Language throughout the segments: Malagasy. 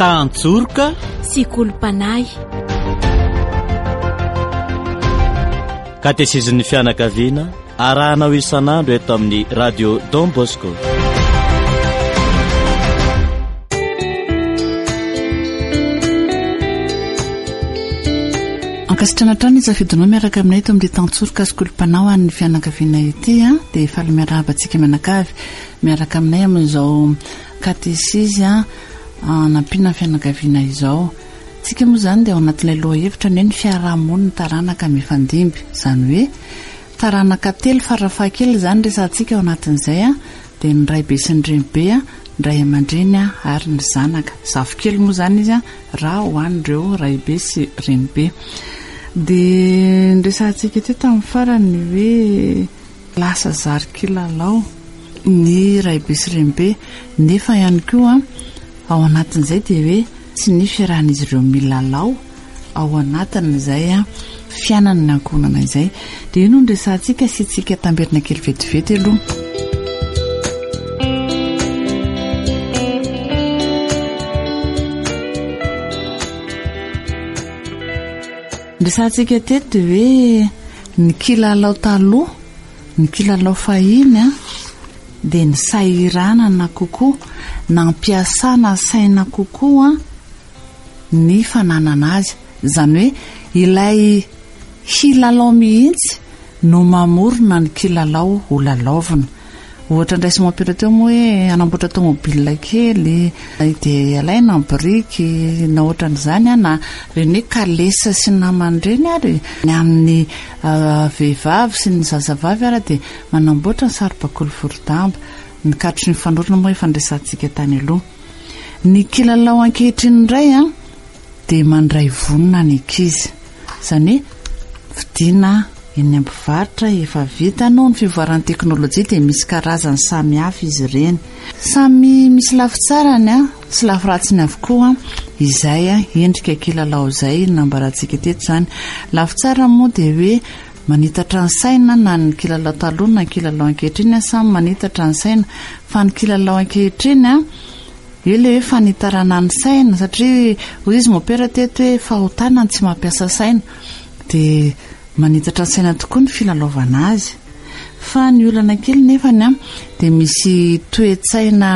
Tantsorika sy Kolompanay. Katezizin'ny fianakaviana arahanao isan'andro eto amin'ny radio Don Bosco. Ankasitrana trano izafidinao miaraka aminay eto amin'ny Tantsorika sy Kolompanao an'ny fianakaviana ity dia efa miarabantsika mianakavy miaraka aminay amin'izao katesizy nampiana fianakaviana izao. Tsika moa zany dia ao anatin'ilay lohahevitra ny fiarahamonina taranaka mifandimby, izany hoe taranaka telo farafahakely zany resantsika ao anatin'izay dia ny ray be sy ny renibe, ny ray aman-dreny ary ny zanaka. Zavokely moa zany izy raha ho an'ireo ray be sy renibe. Dia resantsika eto tamin'ny farany hoe lasa zary kilalao ny ray be sy renibe, nefa ihany koa ao anatin'izay dia hoe tsy ny fiarahan'izy ireo milalao ao anatin'izay fiainana ny ankonana izay. Dia ino ny resantsika sy tsika tamberina kely vetivety aloha. Resantsika teto dia hoe ny kilalao taloha, ny kilalao fahiny dia ny sahiranana kokoa, nampiasana saina kokoa ny fananana azy. Izany hoe ilay kilalao mihitsy no mamorona ny kilalao ho lalaovina. Ohatra indray sy mampira teo moa hoe anamboatra tomobile kely dia alaina ny biriky na ohatran'izany na reny kalesa sy namany reny ary ny amin'ny vehivavy sy ny zazavavy ary dia manamboatra ny saribakoly forodamba. Ny katry ny fanorona moa efa nresantsika tany aloha. Ny kilalao ankehitriny indray dia mandray vonina ny ankizy, izany hoe vidiana eny am-pivarotra efa vita noho ny fivoaran'ny teknôlôjia dia misy karazany samy hafa izy ireny. Samy misy lafy tsarany sy lafy ratsiny avokoa izay endrika kilalao izay nambarantsika teto izany. Lafy tsara moa dia hoe manitatra ny saina na ny kilalao taloha na ny kilalao ankehitriny samy manitatra ny saina, fa ny kilalao ankehitriny ilay hoe fanitarana ny saina, satria hoy izy mopera teto hoe fahotana tsy mampiasa saina dia manitatra ny saina tokoa ny filalaovana azy. Fa ny olana kely nefany dia misy toe-tsaina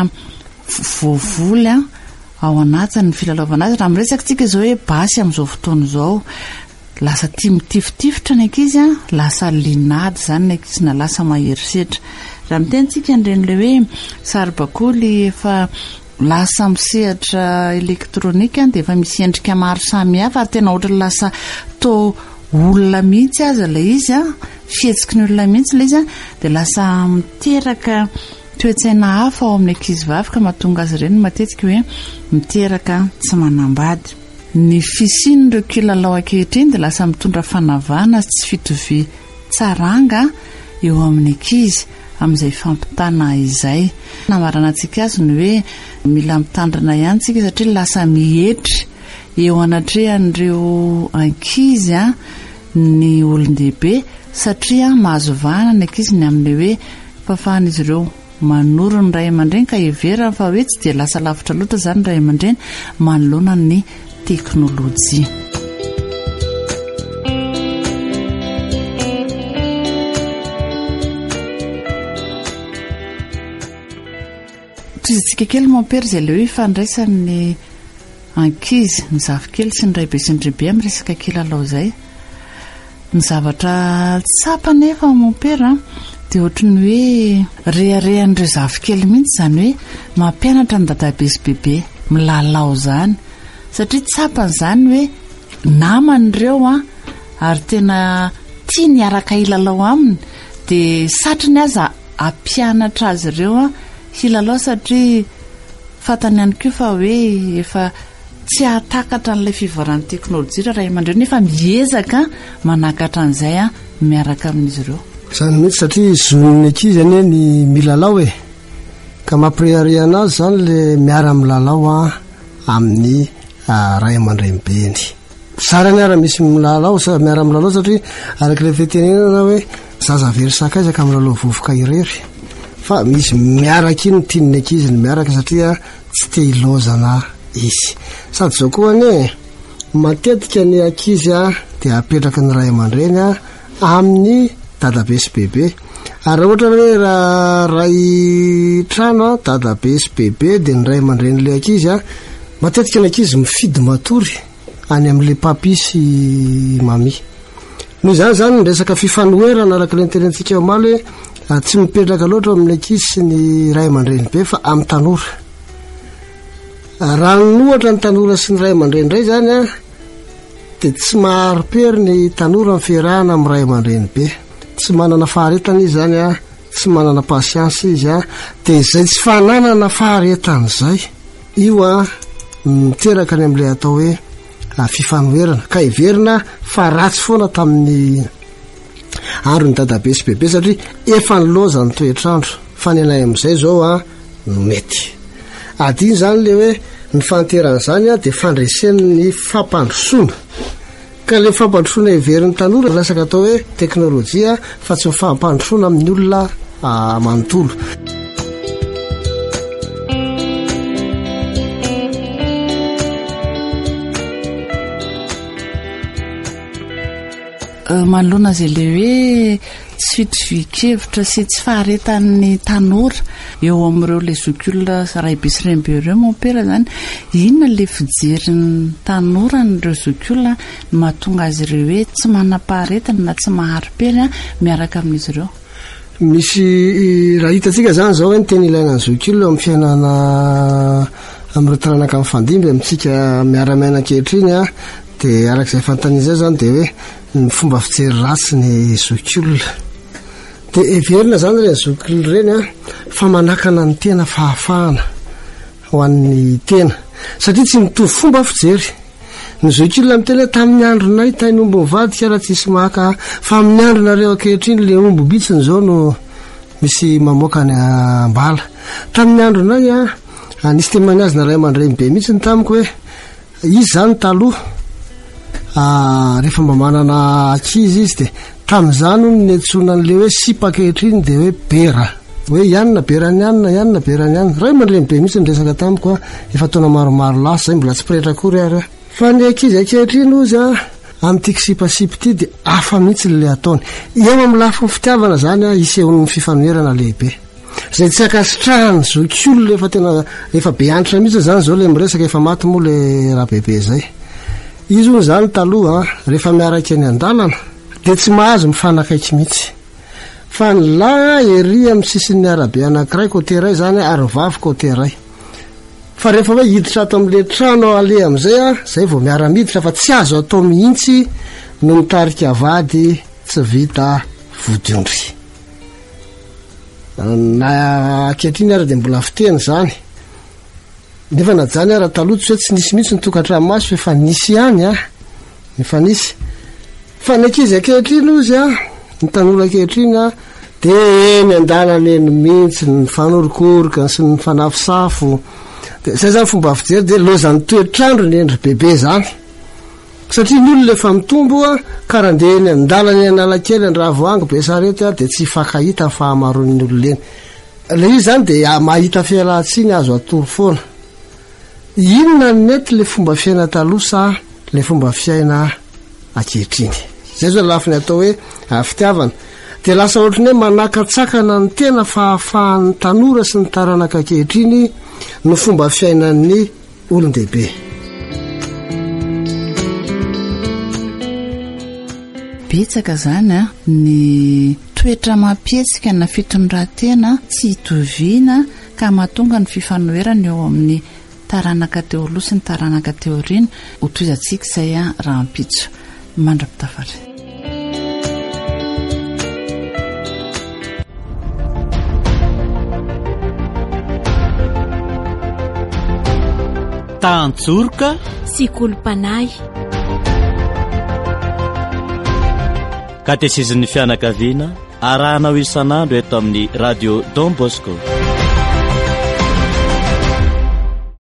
voavoly ao anatin'ny filalaovana azy. Raha miresaka tsika izao hoe basy amin'izao fotoana izao, lasa tia mitifitifotra ny ankizy, lasa linady zany ny ankizy na lasa maherisetra. Raha mitentsika an'iren'ilay hoe saribakoly efa lasa misehatra elektronika dia efa misy endrika maro samy hafa ary tena ohatra lasa to olona mihitsy aza ilay izy, fihetsiky ny olona mihitsy ilay izy dia lasa miteraka toe-tsaina hafa ao amin'ny ankizy vavy ka mahatonga azy ireny matetika hoe miteraka tsy manambady. Ny fisian'ireo kilalao ankehitriny dia lasa mitondra fanavana sy tsy fitovy tsaranga eo amin'ny ankizy amin'izay fampitana izay. Namarana antsika azy ny hoe mila mitandrina ihany tsika satria lasa mihetry eo anatrehan'ireo ankizy ny olon-dehibe, satria mahazo vahana ny ankizy ny amin'ilay hoe fahafahan'izy ireo manoro ny ray aman-dreny ka heverana fa hoe tsy dia lasa lavitra loatra izany ray aman-dreny manoloana ny teknôlôjia. Toizitsika kely mampera izay ilay hoe ifandraisan'ny ankizy, ny zavikely sy ny ray be sy ny renibe amin'ny resaka kilalao izay. Ny zavatra tsapa nefa mampera dia ohatra ny hoe reharehan'ireo zavikely mihitsy, izany hoe mampianatra ny dadabe sy bebe milalao izany, satria tsapany izany hoe naman'ireo ary tena tia ny araka hilalao aminy dia satriny aza ampianatra azy ireo hilalao, satria fatany ihany koa fa hoe efa tsy hatakatra n'ilay fivoaran'ny teknôlôjia raha aman-dreny nefa miezaka manakatra an'izay miaraka amin'izy ireo. Izany mihitsy satria zon'ny ankizy ny milalao ka mampireharehana azy zany le miara milalao amin'ny ray aman-drenibeny. Sarany ara misy milalao miara milalao satria arak'ilay fitenenana hoe zaza very sakaizaka milalao vovoka irery, fa misy miaraka iny tian'ny ankizy ny miaraka satria tsy te hilozana izy sady zao koa ane matetika ny ankizy a de apetraka ny ray aman-dreny a amin'ny dadabe sy bebe ary ohatra hoe raha ray trano a dadabe sy bebe de ny ray aman-dreny le ankizy a matetika ny ankizy mifidy matory any amin'le papi sy mami noho zany ny resaka fifanoherana araka le ntenentsika eo maly hoe tsy mipetraka loatra amin'ny ankizy sy ny ray aman-dreny be fa amin'ny tanora raha nohatra ny tanora sy ny ray aman-dreny ray zany a de tsy maharo-pery ny tanora ny fiarahana amin'ny ray aman-dreny be tsy manana faharetana izy zany a tsy manana pasiansy izy a de zay tsy fananana faharetana zay io a miteraka any amin'le atao hoe fifanoherana ka iverina fa ratsy foana tamin'ny androny dadabe sy bebe satria efa nyloza ny toetrandro fa ny anay amin'izay zao a no mety adiny zany le hoe ny fanteran'izany a de fandresen'ny fampandrosoana ka le fampandrosoana iverin'ny tanora lasaka atao hoe teknôlôjia fa tsy mifampandrosoana amin'ny olona manontolo manoloana zay le hoe tsy fitovikevitra sy tsy faharetan'ny tanora eo amin'ireo le zokiolona raibe sy rembe ireo mompera zany inona le fijerin'ny tanora nyreo zokiolona no mahatonga azy ireo hoe tsy manam-paharetana na tsy maharo-pery a miaraka amin'izy ireo misy raha hitatsika zany zao hoe ny teny ilaina ny zokiolona amin'ny fiainana amin'ireo taranaka amin'ny fandimby amintsika miara-maina ankehitriny a de arak'izay fantan'izay zany de hoe ny fomba fijery ratsy ny zokiolona de everina zany re ny zokiolona reny a fa manakana ny tena fahafahana ho an'ny tena satria tsy mitovy fomba fijery ny zokiolona miteny hoe tamin'ny andronay tainy ombo mivadika raha tsisy maka fa amin'ny andronareo ankehitriny le ombo bitsiny zao no misy mamoaka ny ambala tamin'ny andronay a nisy temany azy na ray aman-dreny be mihitsy ny tamiko hoe izy zany taloha rehefa mba manana akizy izy de tamin'izany no netsona n'le hoe sipakehitriny de hoe bera hoe ianina berany anina ianina berany anina ray aman-dreny be mihitsy ny resaka tamiko a efa taona maromaro lasa zay mbola tsy pretra kory ary fa ny akizy ankehitriny ozy a amin'ity sipasipy ity de afa mihitsy le ataony eo amin'ny lafiny fitiavana zany a isehon'ny fifanoherana lehibe zay tsy akasitrahany zokiolona efa tena efa be antitra mihitsy zany zao le miresaka efa maty moa le raha bebe zay izy ony zany taloha rehefa miaraka any an-dalana de tsy mahazo mifanakaiky mihitsy fa ny la ery amin'ny sisin'ny arabe anankiray côté ray zany ary vavy côté ray fa rehefa hoe hiditra ato amin'le trano ale amin'izay a zay vao miara-miditra fa tsy azo atao mihitsy no mitarika vady tsy vita vodiondry na ankehitriny ary de mbola fiteny zany nefa na zany ara taloha tsy hoe tsy nisy mihitsy ny tokantranomasy efa nisy ihany a efa nisy fa ny ankizy ankehitriny ozy a ny tanora ankehitriny a de eny an-dalana eny mihitsy ny fanorokoroka sy ny fanafosafo de zay zany fomba fijery de lozan'ny toetrandro ny endry bebe zany satria ny olona efa mitombo a karaha nde eny an-dalana eny analakely ny raha voangy be sarety a de tsy fakahita ny fahamaron'ny olona eny le izy zany de mahita fialatsiny azo atory foana inona ny mety le fomba fiaina taloha sa le fomba fiaina ankehitriny zay zao lafiny atao hoe fitiavana de lasa ohatrany hoe manakatsakana ny tena fahafahan'ny tanora sy ny taranaka ankehitriny no fomba fiainan'ny olon-dehibe betsaka zany a ny toetra mampietsika na fitondran-tena tsy hitoviana ka mahatonga ny fifanoherana eo amin'ny taranaka teo aloha sy ny taranaka teo riny ho toizantsika izay a raha ampitso mandra-pitafatra tantsorika sy kolompanay katesizin'ny fianakaviana arahanao isan'andro eto amin'ny radio Don Bosco